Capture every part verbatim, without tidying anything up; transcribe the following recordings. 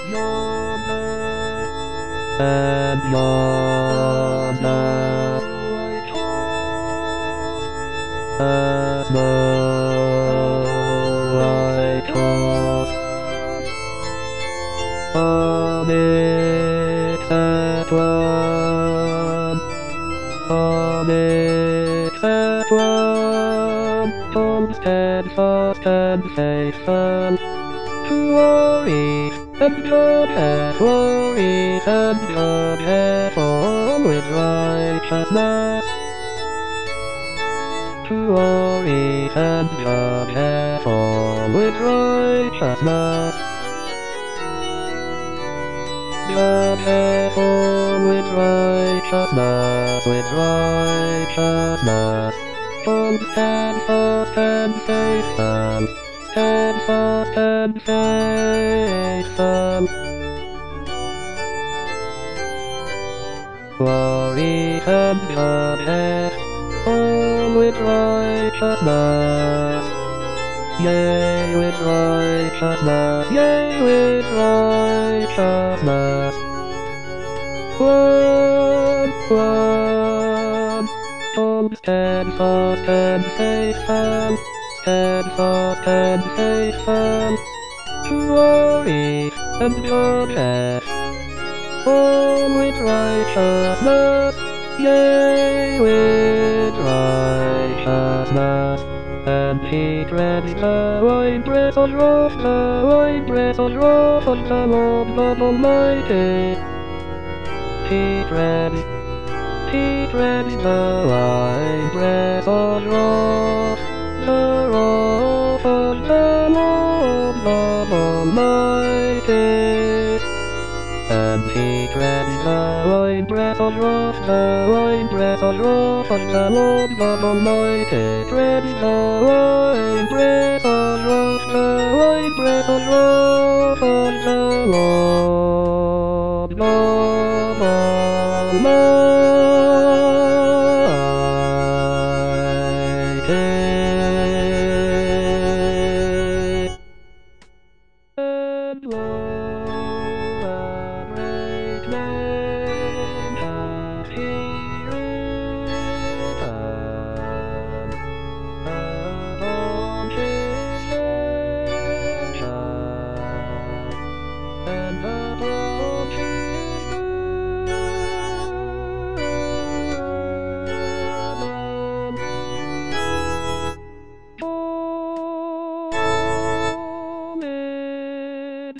and yonder, as though I tossed on it that one, on it that one, Tom steadfast and faithful, to worry and God hath worried, and God hath all with righteousness. To worry and God hath all with righteousness. God hath all with righteousness, with righteousness. From steadfast and faithful, steadfast and faithful. Glory and God hath all with righteousness. Yea, with righteousness, yea, with righteousness. One, one, from steadfast and faithful, steadfast and faithful, to worry and God hath all with righteousness, yea, with righteousness. And he treads the winepress of wrath, the winepress of wrath of the Lord God Almighty. He treads, he treads the winepress of wrath, the wrath of the Lord God Almighty. And he treads the winepress of wrath, the winepress of wrath of the Lord God Almighty. Treads the winepress of wrath, the winepress of wrath of the Lord God Almighty. And lo, a great name hath he written upon his vesture, and upon his bosom.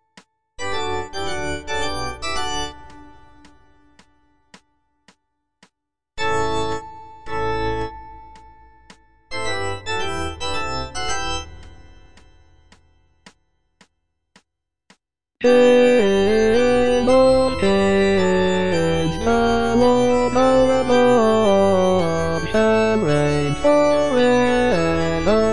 King of kings, the Lord our God, shall reign forever.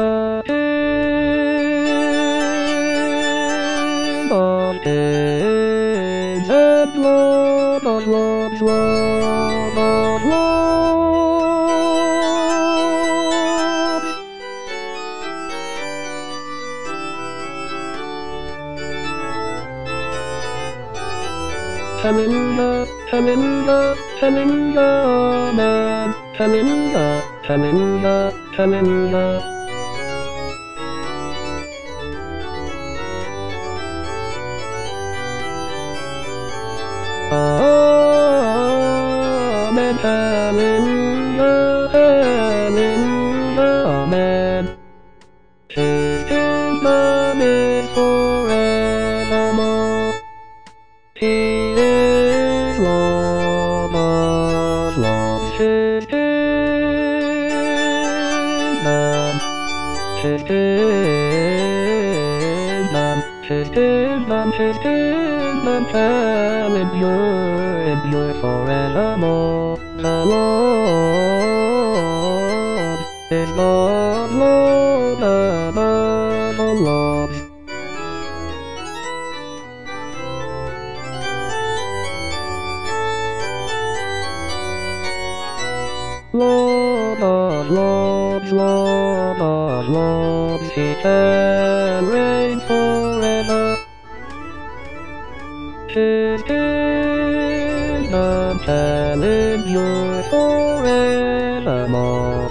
King of kings, and Lord of lords, Lord of lords. Hallelujah, hallelujah, hallelujah, amen. Hallelujah, hallelujah, hallelujah. Amen, hallelujah, hallelujah, amen. His kingdom is forevermore. He is Lord of lords. His kingdom, his kingdom, his kingdom, his kingdom shall endure, endure forevermore. The Lord is Lord, Lord above all lords. Lord of lords, Lord of lords, he shall reign forever. is kingdom, shall endure forevermore.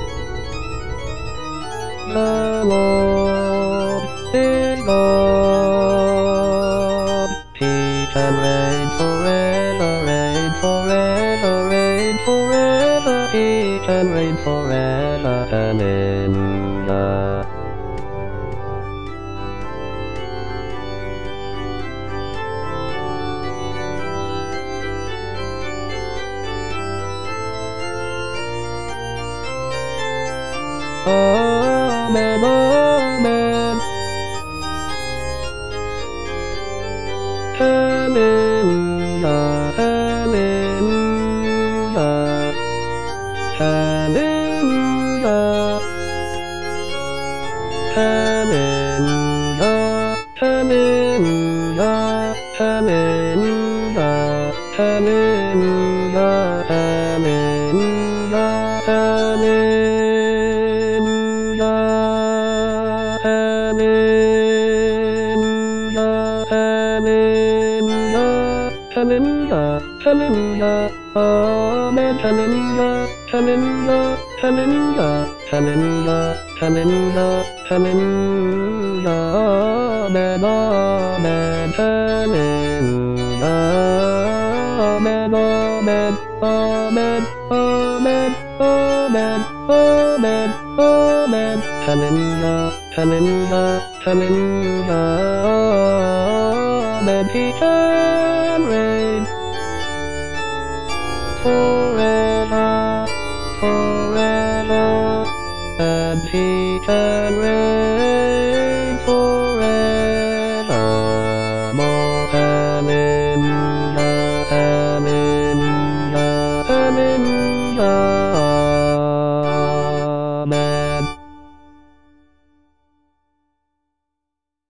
The Lord is God. He shall reign forever, reign forever, reign forever. He shall reign forever. Hallelujah. Amen, amen. Hallelujah, hallelujah, hallelujah, hallelujah, hallelujah, hallelujah, hallelujah, hallelujah, hallelujah, hallelujah, amen, hallelujah, hallelujah, hallelujah, hallelujah, hallelujah, hallelujah, amen, amen, hallelujah, amen, amen, amen, amen, amen, amen, amen, hallelujah, hallelujah, hallelujah, amen, he can reign forever, forever, and he can reign